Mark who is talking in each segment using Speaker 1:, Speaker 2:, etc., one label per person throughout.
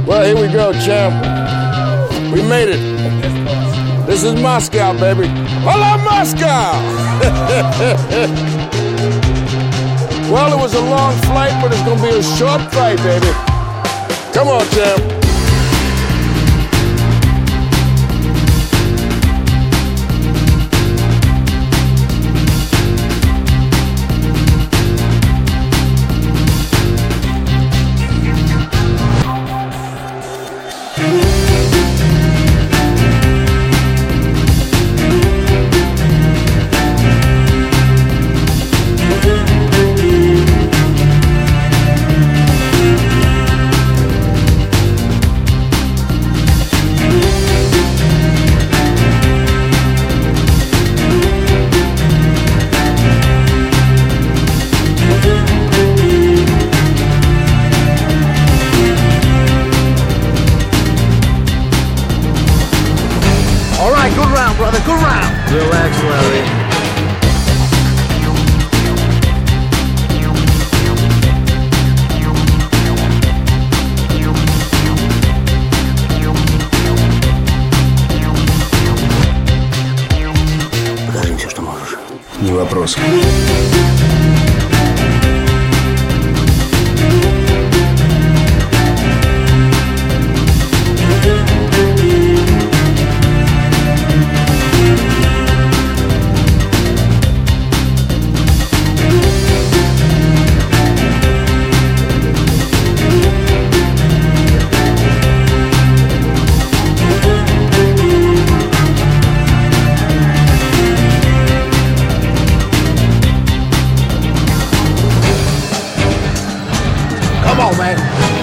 Speaker 1: Well, here we go, champ. We made it. This is Moscow, baby. Hola, Moscow! Well, it was a long flight, but it's gonna be a short fight, baby. Come on, champ.
Speaker 2: All right, good round, brother, good round.
Speaker 3: Relax, Larry.
Speaker 2: Покажи им все, что можешь.
Speaker 3: Не вопрос.
Speaker 2: Come on, man.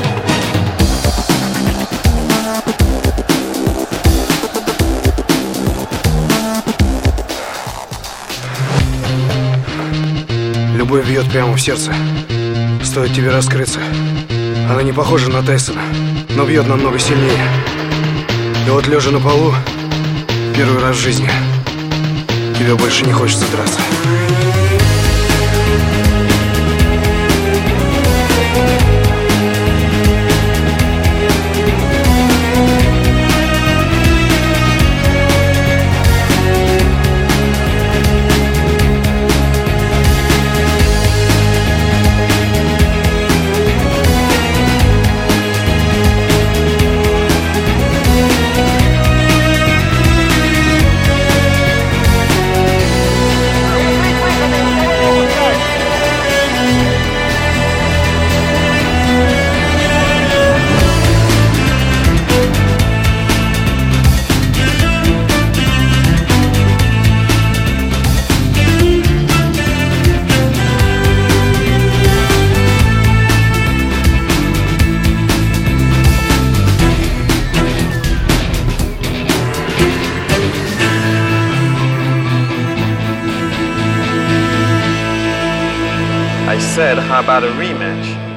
Speaker 3: Любовь бьет прямо в сердце. Стоит тебе раскрыться. Она не похожа на Тайсона, но бьет намного сильнее. И вот лежа на полу, первый раз в жизни, тебе больше не хочется драться.
Speaker 4: I said, how about a rematch?